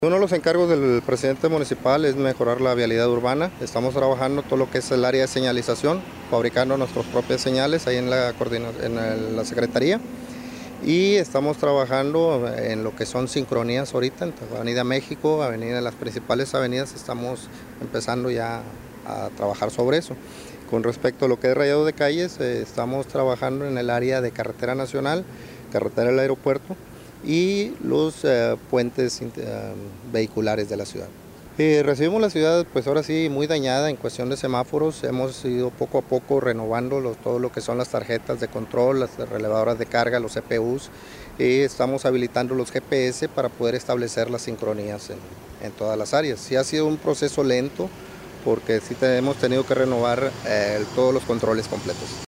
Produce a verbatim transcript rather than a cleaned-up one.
Uno de los encargos del presidente municipal es mejorar la vialidad urbana. Estamos trabajando todo lo que es el área de señalización, fabricando nuestras propias señales ahí en la, en el, la Secretaría. Y estamos trabajando en lo que son sincronías ahorita, en Avenida México, Avenida, las principales avenidas, estamos empezando ya a trabajar sobre eso. Con respecto a lo que es rayado de calles, eh, estamos trabajando en el área de carretera nacional, carretera del aeropuerto y los eh, puentes eh, vehiculares de la ciudad. Eh, recibimos la ciudad pues ahora sí muy dañada en cuestión de semáforos. Hemos ido poco a poco renovando los, todo lo que son las tarjetas de control, las relevadoras de carga, los C P Us. Eh, estamos habilitando los G P S para poder establecer las sincronías en, en todas las áreas. Sí ha sido un proceso lento porque sí hemos tenido que renovar eh, todos los controles completos.